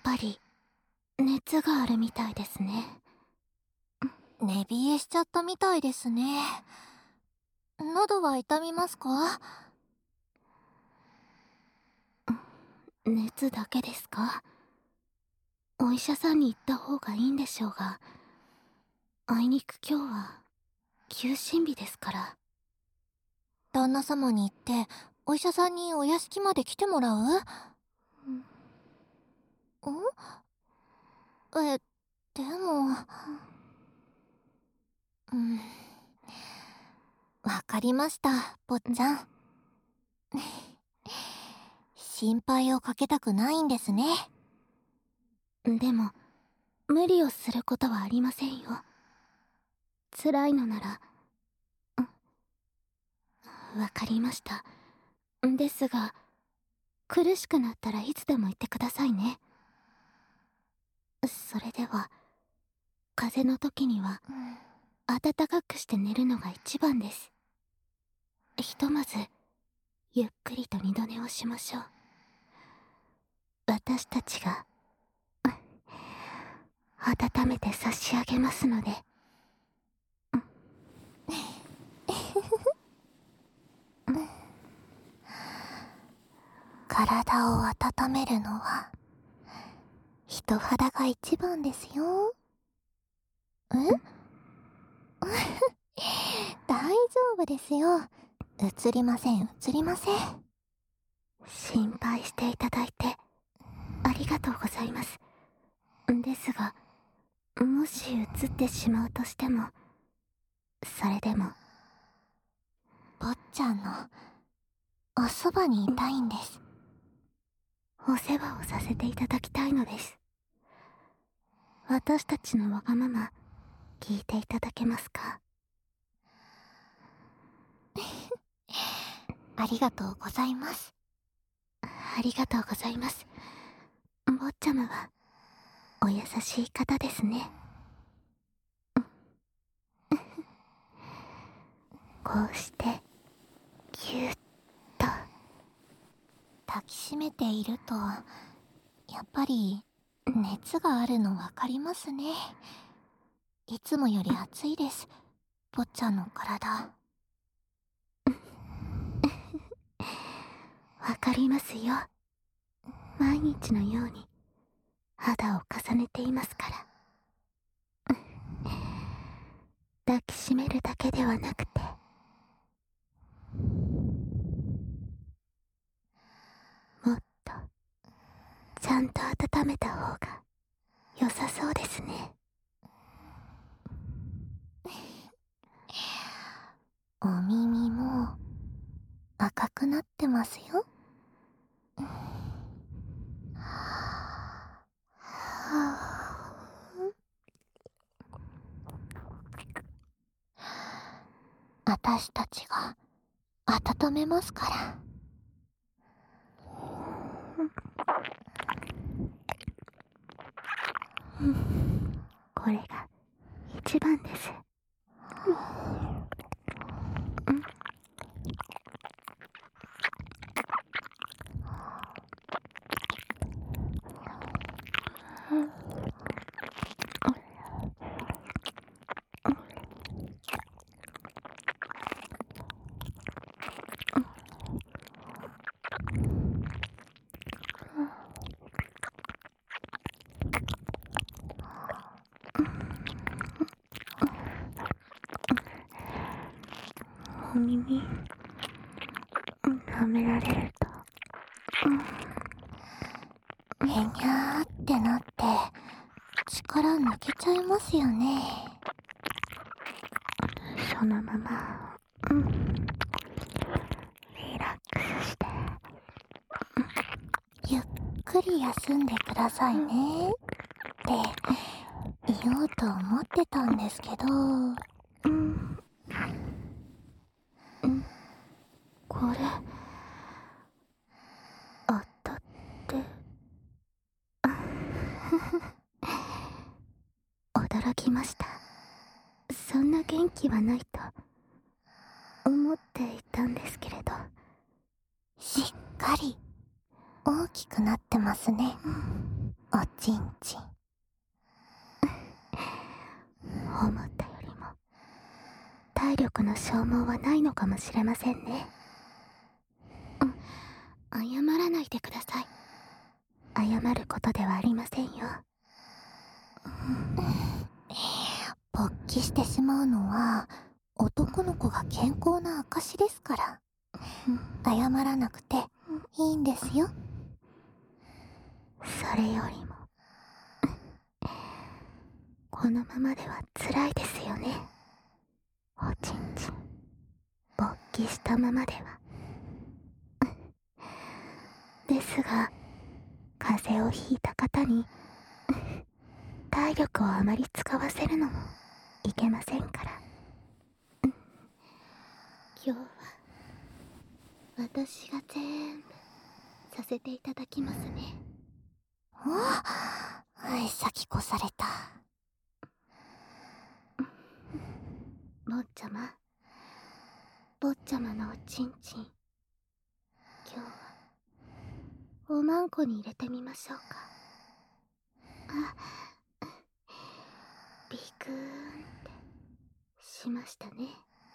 ぱり熱があるみたいですね。 寝冷えしちゃったみたいですね。喉は痛みますか？ 熱だけですか？お医者さんに行った方がいいんでしょうが、あいにく今日は休診日ですから。 旦那様に言ってお医者さんにお屋敷まで来てもらう？でもわかりました、坊ちゃん。心配をかけたくないんですね。 でも無理をすることはありませんよ。辛いのなら。わかりました。ですが、苦しくなったらいつでも言ってくださいね。それでは、風邪の時には暖かくして寝るのが一番です。ひとまずゆっくりと二度寝をしましょう。私たちが温めて差し上げますので。 体を温めるのは人肌が一番ですよ。大丈夫ですよ。映りません、映りません。 心配していただいてありがとうございます。ですが、もし映ってしまうとしても、それでも坊ちゃんのおそばにいたいんです。 お世話をさせていただきたいのです。私たちのわがまま聞いていただけますか？ ありがとうございます。 ありがとうございます。坊ちゃまはお優しい方ですね。こうしてぎゅっと抱きしめているとやっぱり熱があるのわかりますね。いつもより暑いです、坊ちゃんの体。 わかりますよ。毎日のように肌を重ねていますから。抱きしめるだけではなくて、もっとちゃんと温めた方が良さそうですね。 お耳も赤くなってますよ。私たちが温めますから。 これが一番です。お耳舐められるとへにゃーってなって力抜けちゃいますよね。 そのままリラックスしてゆっくり休んでくださいねって言おうと思ってたんですけど、 これあったって驚きました。そんな元気はないと思っていたんですけれど、 しっかり大きくなってますね。 おちんちん。 思ったよりも体力の消耗はないのかもしれませんね。謝らないでください。謝ることではありませんよ。 勃起してしまうのは男の子が健康な証ですから、謝らなくていいんですよ。 それよりもこのままでは辛いですよね。おちんちん勃起したままでは。ですが風邪をひいた方に体力をあまり使わせるのもいけませんから。今日は私が全部させていただきますね。 先越された。 坊ちゃまのおちんちん、今日はおまんこに入れてみましょうか。ビクーンってしましたね。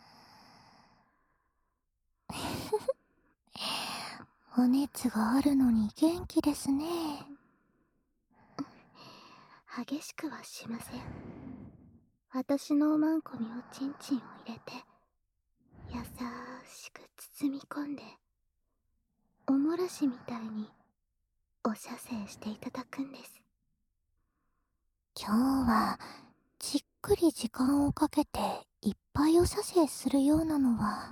お熱があるのに元気ですね。 激しくはしません。私のおまんこにおちんちんを入れて優しく包み込んで、おもらしみたいにお射精していただくんです。 今日はじっくり時間をかけていっぱいお射精するようなのは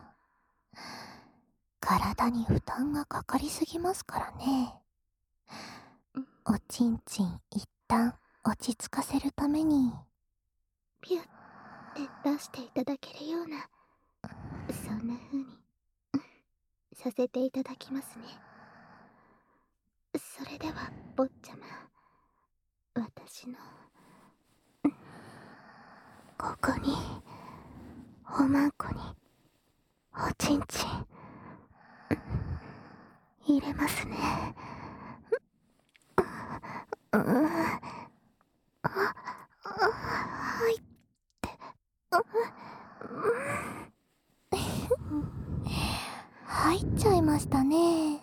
体に負担がかかりすぎますからね。おちんちん一旦落ち着かせるためにピュッて出していただけるような、そんな風にさせていただきますね。それでは坊ちゃま、私のここにおまんこにおちんちん入れますね。はいって。 入っちゃいましたね。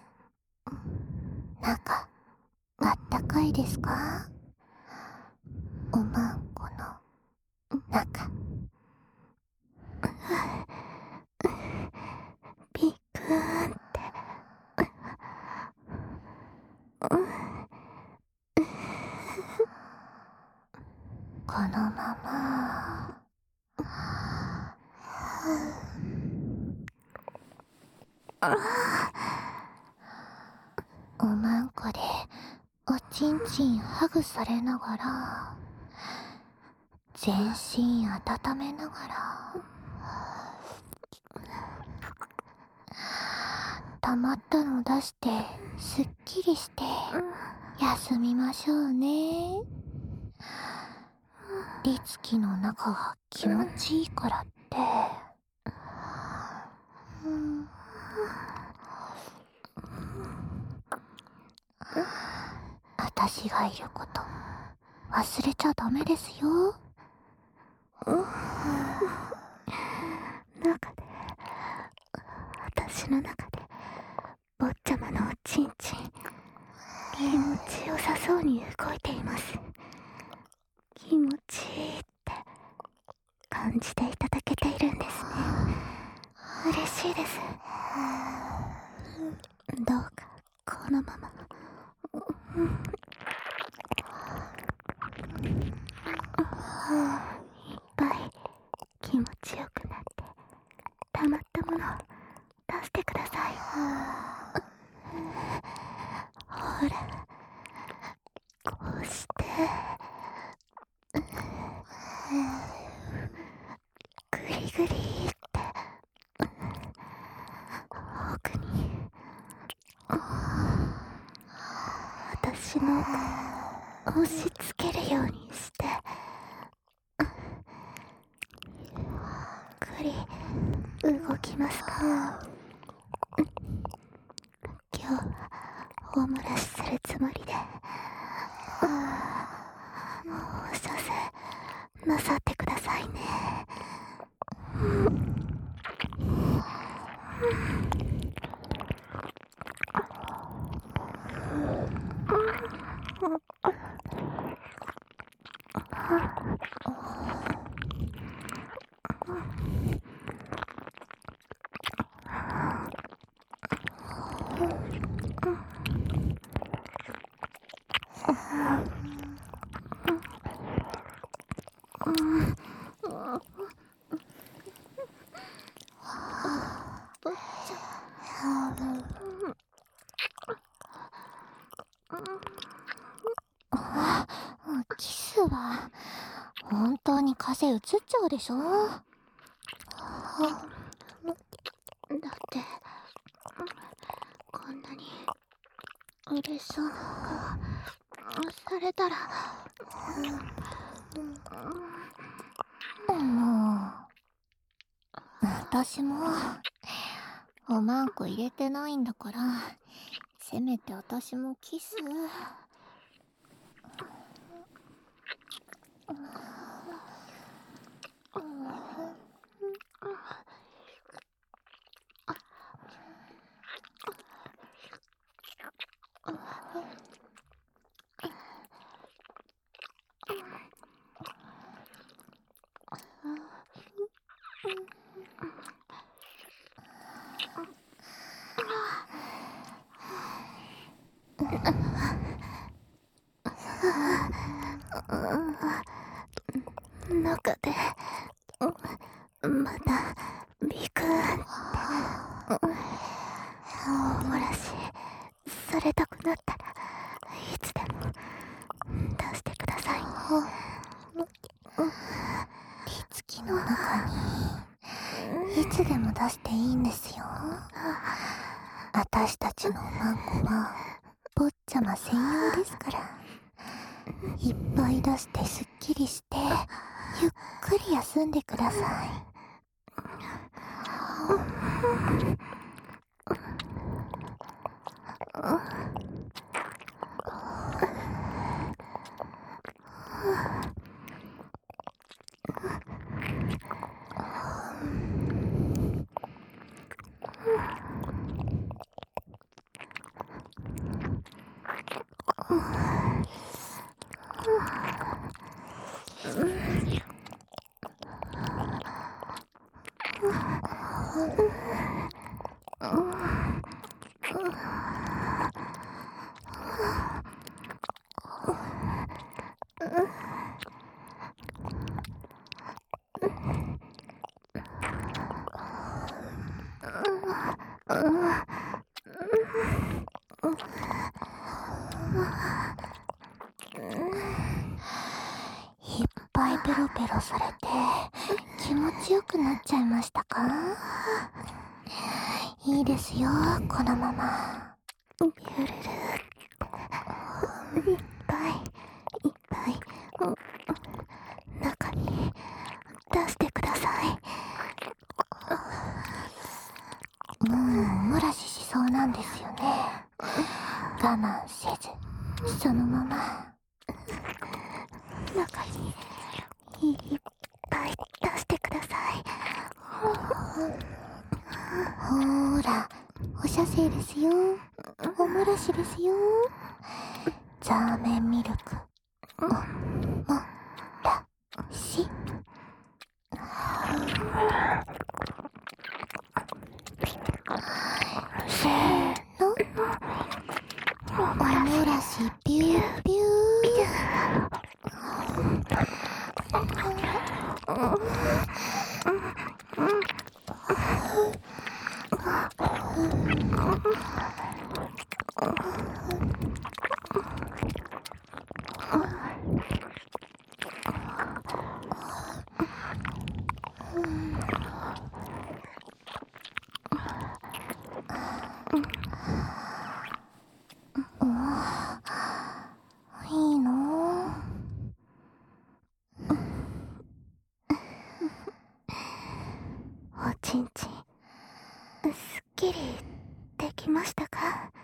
中あったかいですか？おまんこの中。 ビクーンって。 このままおまんこでおちんちんハグされながら全身温めながら溜まったの出してすっきりして休みましょうね。リツキの中が気持ちいいからって。私がいること忘れちゃダメですよ。 私の中で坊ちゃまのおちんちん気持ちよさそうに動いています。気持ちいいって感じていただけているんですね。嬉しいです。どうかこのままいっぱい気持ちよくなって溜まったものを出してください。ほら、こうしてグリグリって奥に私の押し付けるようにしてゆっくり動きますか。今日はお漏らしするつもりでお射精なさってくださいね。 キスは本当に風邪うつっちゃうでしょ。 だってこんなに嬉しそうな顔されたらもう私もおまんこ入れてないんだから、せめて私もキス。 中でまたビクーン大漏らしされたくなったらいつでも出してくださいね。 手つきの中にいつでも出していいんですよ。私たちのおまんこは坊ちゃま専用ですから。いっぱい出してすっきりしてゆっくり休んでください。いっぱいペロペロされて気持ちよくなっちゃいましたか？いいですよ、このまま。 ビュルルいっぱいいっぱい中に出してください。 もうお漏らししそうなんですよね。我慢せずそのまま中にいっぱい出してください。 ほーら、お射精ですよ。お漏らしですよ。ザーメンミルクおもらし。せーの、お漏らしビュービュー。いいの？ おちんちんすっきりできましたか？